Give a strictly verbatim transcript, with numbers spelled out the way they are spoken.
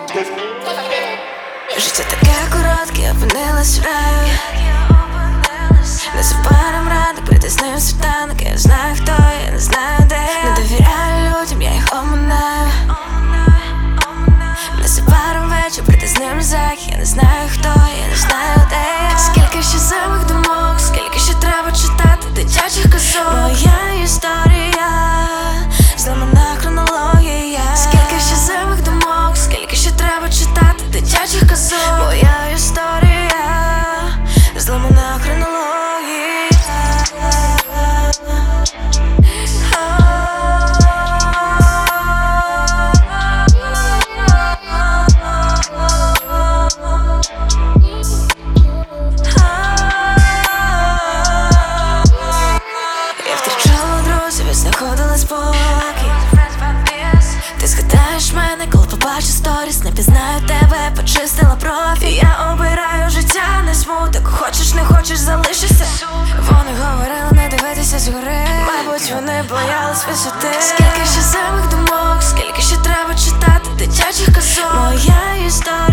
Життя таке коротке, опинилась в раю. Незабаром ранок, притиснив світанок. Я знаю, хто я, не знаю, де я. Не довіряю людям, я їх оминаю. Незабаром вечір, притиснив захід. Я не знаю, хто я, не знаю, де я. Скільки ще зимних думок, скільки ще треба читати дитячих казок. Моя історія, зламана хронологія. Скільки ще зимних думок, скільки ще треба читати дитячих казок. Моя історія, зламана хронологія. Я втрачала друзів, я знаходила спокій. Ти згадаєш мене, коли побачу сторіс. Не пізнаю тебе, почистила профіль. Я обираю життя, не смуток. Хочеш, не хочеш, залишишся. Вони говорили не дивитися згори. Мабуть, вони боялись висоти. Скільки ще зимних думок, скільки ще треба читати дитячих казок. Моя історія.